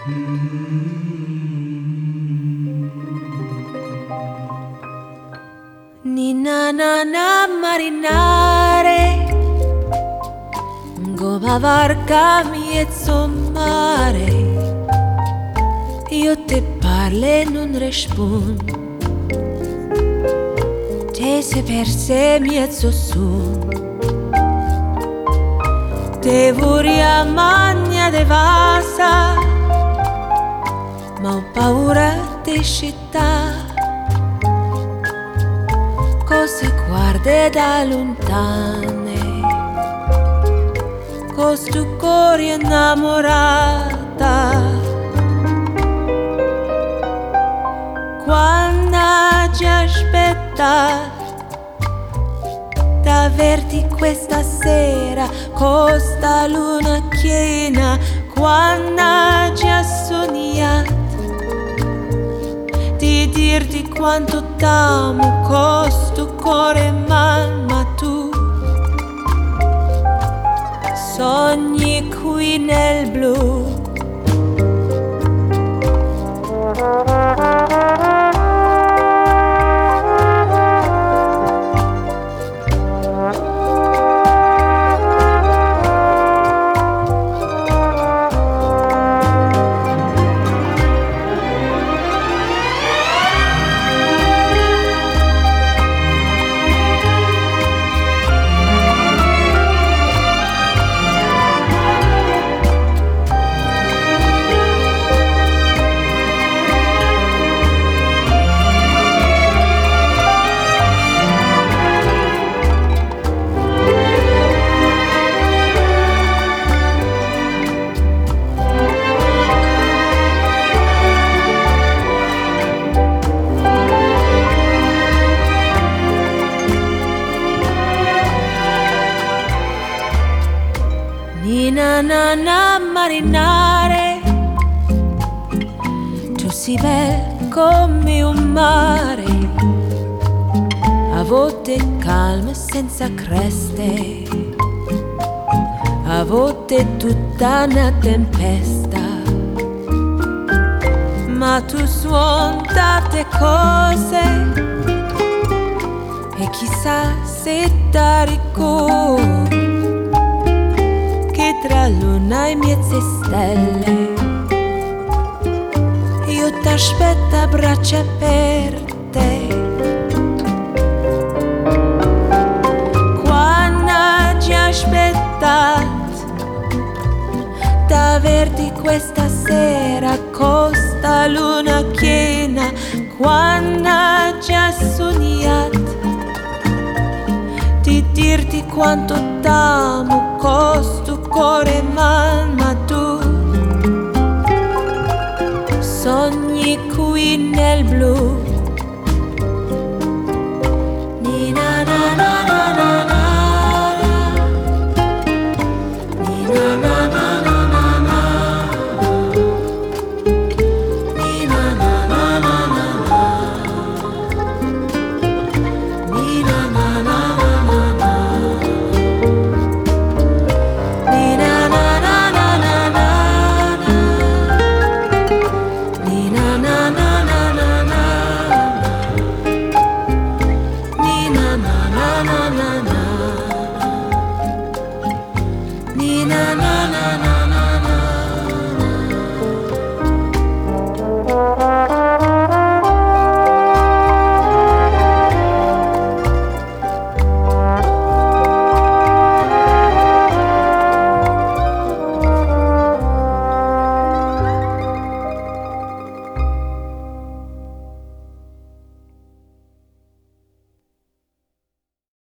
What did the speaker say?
Nina nana marinare, goma varca mezzo mare. Io te parle non răspund, te se perse mezzo sun. Te voria magna de vasa, ma ho paura di città. Cose guarde da lontane, costo cuore innamorata. Quando ci aspetta d'averti questa sera, costa luna piena. Quando ci ha sognato di dirti quanto t'amo, costo cuore ma tu sogni qui nel blu. Nina nana marinare, tu sei bel come un mare, a volte calma senza creste, a volte tutta una tempesta. Ma tu suoni tante cose e chissà se ti ricordi tra luna e mezze stelle io t'aspetto a braccia aperte. Quando ci aspettate d'averti questa sera, costa luna piena. Quando ci ha sognato di dirti quanto t'amo, costo cuore man